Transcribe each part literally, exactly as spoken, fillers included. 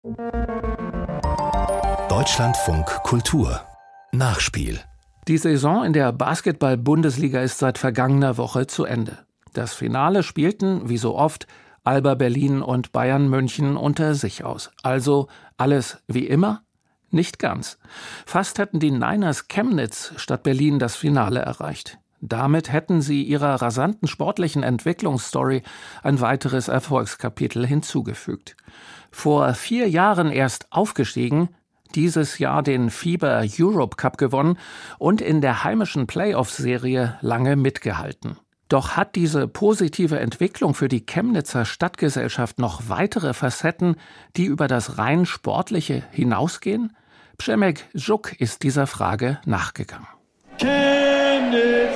Deutschlandfunk Kultur Nachspiel. Die Saison in der Basketball-Bundesliga ist seit vergangener Woche zu Ende. Das Finale spielten, wie so oft, Alba Berlin und Bayern München unter sich aus. Also alles wie immer? Nicht ganz. Fast hätten die Niners Chemnitz statt Berlin das Finale erreicht. Damit hätten sie ihrer rasanten sportlichen Entwicklungsstory ein weiteres Erfolgskapitel hinzugefügt. Vor vier Jahren erst aufgestiegen, dieses Jahr den FIBA Europe Cup gewonnen und in der heimischen Playoff-Serie lange mitgehalten. Doch hat diese positive Entwicklung für die Chemnitzer Stadtgesellschaft noch weitere Facetten, die über das rein Sportliche hinausgehen? Przemek Żuk ist dieser Frage nachgegangen. Chemnitz!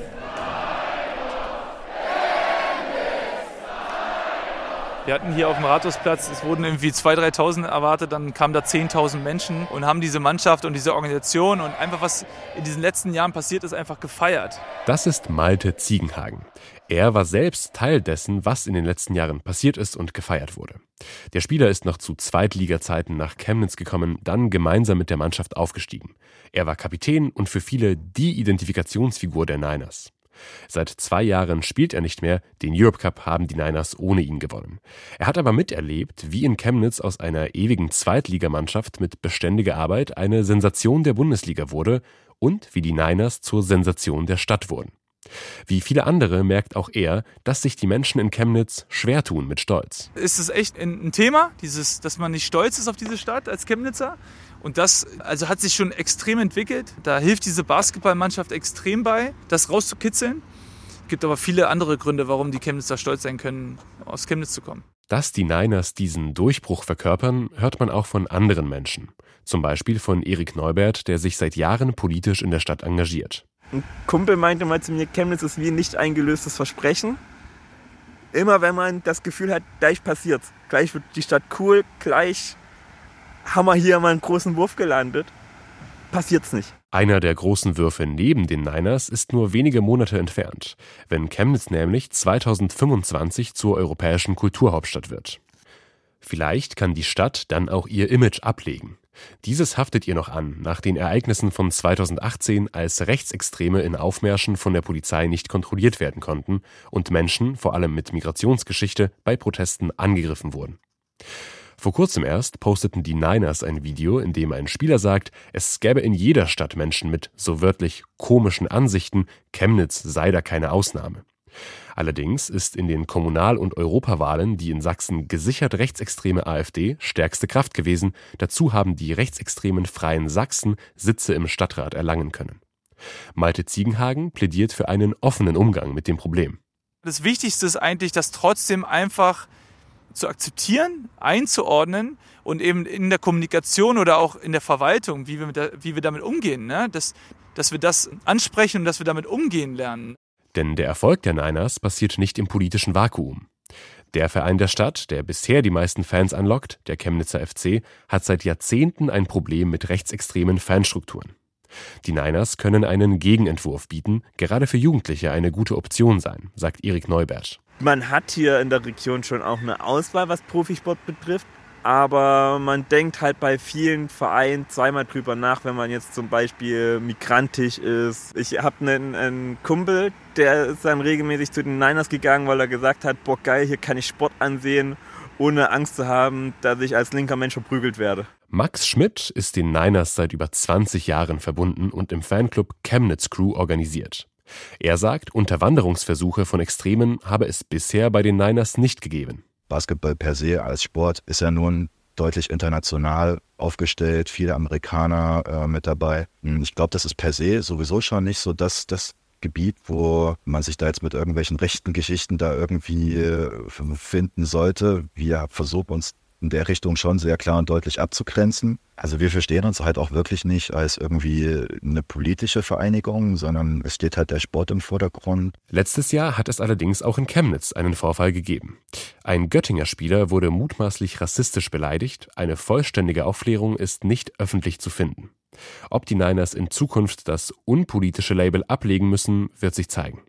Wir hatten hier auf dem Rathausplatz, es wurden irgendwie zweitausend, dreitausend erwartet, dann kamen da zehntausend Menschen und haben diese Mannschaft und diese Organisation und einfach was in diesen letzten Jahren passiert ist, einfach gefeiert. Das ist Malte Ziegenhagen. Er war selbst Teil dessen, was in den letzten Jahren passiert ist und gefeiert wurde. Der Spieler ist noch zu Zweitliga-Zeiten nach Chemnitz gekommen, dann gemeinsam mit der Mannschaft aufgestiegen. Er war Kapitän und für viele die Identifikationsfigur der Niners. Seit zwei Jahren spielt er nicht mehr, den Europe Cup haben die Niners ohne ihn gewonnen. Er hat aber miterlebt, wie in Chemnitz aus einer ewigen Zweitligamannschaft mit beständiger Arbeit eine Sensation der Bundesliga wurde und wie die Niners zur Sensation der Stadt wurden. Wie viele andere merkt auch er, dass sich die Menschen in Chemnitz schwer tun mit Stolz. Ist es echt ein Thema, dieses, dass man nicht stolz ist auf diese Stadt als Chemnitzer? Und das also hat sich schon extrem entwickelt. Da hilft diese Basketballmannschaft extrem bei, das rauszukitzeln. Es gibt aber viele andere Gründe, warum die Chemnitzer stolz sein können, aus Chemnitz zu kommen. Dass die Niners diesen Durchbruch verkörpern, hört man auch von anderen Menschen. Zum Beispiel von Erik Neubert, der sich seit Jahren politisch in der Stadt engagiert. Ein Kumpel meinte mal zu mir, Chemnitz ist wie ein nicht eingelöstes Versprechen. Immer wenn man das Gefühl hat, gleich passiert's. Gleich wird die Stadt cool, gleich haben wir hier mal einen großen Wurf gelandet. Passiert's nicht. Einer der großen Würfe neben den Niners ist nur wenige Monate entfernt, wenn Chemnitz nämlich zweitausendfünfundzwanzig zur europäischen Kulturhauptstadt wird. Vielleicht kann die Stadt dann auch ihr Image ablegen. Dieses haftet ihr noch an, nach den Ereignissen von zweitausendachtzehn, als Rechtsextreme in Aufmärschen von der Polizei nicht kontrolliert werden konnten und Menschen, vor allem mit Migrationsgeschichte, bei Protesten angegriffen wurden. Vor kurzem erst posteten die Niners ein Video, in dem ein Spieler sagt, es gäbe in jeder Stadt Menschen mit, so wörtlich, komischen Ansichten, Chemnitz sei da keine Ausnahme. Allerdings ist in den Kommunal- und Europawahlen die in Sachsen gesichert rechtsextreme AfD stärkste Kraft gewesen. Dazu haben die rechtsextremen Freien Sachsen Sitze im Stadtrat erlangen können. Malte Ziegenhagen plädiert für einen offenen Umgang mit dem Problem. Das Wichtigste ist eigentlich, das trotzdem einfach zu akzeptieren, einzuordnen und eben in der Kommunikation oder auch in der Verwaltung, wie wir, mit der, wie wir damit umgehen, ne? dass, dass wir das ansprechen und dass wir damit umgehen lernen. Denn der Erfolg der Niners passiert nicht im politischen Vakuum. Der Verein der Stadt, der bisher die meisten Fans anlockt, der Chemnitzer F C, hat seit Jahrzehnten ein Problem mit rechtsextremen Fanstrukturen. Die Niners können einen Gegenentwurf bieten, gerade für Jugendliche eine gute Option sein, sagt Erik Neubert. Man hat hier in der Region schon auch eine Auswahl, was Profisport betrifft. Aber man denkt halt bei vielen Vereinen zweimal drüber nach, wenn man jetzt zum Beispiel migrantisch ist. Ich habe einen, einen Kumpel, der ist dann regelmäßig zu den Niners gegangen, weil er gesagt hat, boah geil, hier kann ich Sport ansehen, ohne Angst zu haben, dass ich als linker Mensch verprügelt werde. Max Schmidt ist den Niners seit über zwanzig Jahren verbunden und im Fanclub Chemnitz Crew organisiert. Er sagt, Unterwanderungsversuche von Extremen habe es bisher bei den Niners nicht gegeben. Basketball per se als Sport ist ja nun deutlich international aufgestellt, viele Amerikaner äh, mit dabei. Ich glaube, das ist per se sowieso schon nicht so das, das Gebiet, wo man sich da jetzt mit irgendwelchen rechten Geschichten da irgendwie äh, finden sollte. Wir versuchen uns in der Richtung schon sehr klar und deutlich abzugrenzen. Also wir verstehen uns halt auch wirklich nicht als irgendwie eine politische Vereinigung, sondern es steht halt der Sport im Vordergrund. Letztes Jahr hat es allerdings auch in Chemnitz einen Vorfall gegeben. Ein Göttinger Spieler wurde mutmaßlich rassistisch beleidigt. Eine vollständige Aufklärung ist nicht öffentlich zu finden. Ob die Niners in Zukunft das unpolitische Label ablegen müssen, wird sich zeigen.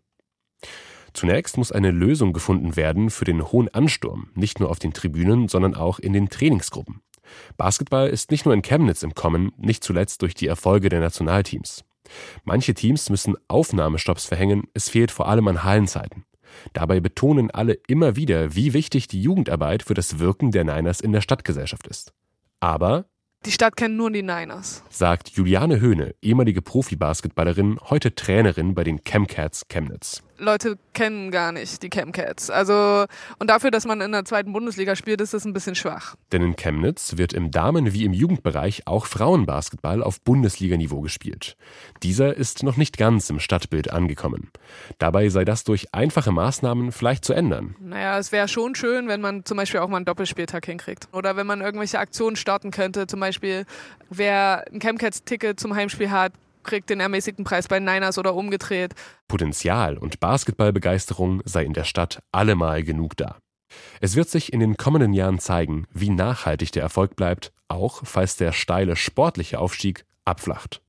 Zunächst muss eine Lösung gefunden werden für den hohen Ansturm, nicht nur auf den Tribünen, sondern auch in den Trainingsgruppen. Basketball ist nicht nur in Chemnitz im Kommen, nicht zuletzt durch die Erfolge der Nationalteams. Manche Teams müssen Aufnahmestopps verhängen, es fehlt vor allem an Hallenzeiten. Dabei betonen alle immer wieder, wie wichtig die Jugendarbeit für das Wirken der Niners in der Stadtgesellschaft ist. Aber die Stadt kennt nur die Niners, sagt Juliane Höhne, ehemalige Profi-Basketballerin, heute Trainerin bei den Chemcats Chemnitz. Leute kennen gar nicht die Chemcats. Also, und dafür, dass man in der zweiten Bundesliga spielt, ist das ein bisschen schwach. Denn in Chemnitz wird im Damen- wie im Jugendbereich auch Frauenbasketball auf Bundesliganiveau gespielt. Dieser ist noch nicht ganz im Stadtbild angekommen. Dabei sei das durch einfache Maßnahmen vielleicht zu ändern. Naja, es wäre schon schön, wenn man zum Beispiel auch mal einen Doppelspieltag hinkriegt. Oder wenn man irgendwelche Aktionen starten könnte. Zum Beispiel, wer ein Chemcats-Ticket zum Heimspiel hat, kriegt den ermäßigten Preis bei Niners oder umgedreht. Potenzial und Basketballbegeisterung sei in der Stadt allemal genug da. Es wird sich in den kommenden Jahren zeigen, wie nachhaltig der Erfolg bleibt, auch falls der steile sportliche Aufstieg abflacht.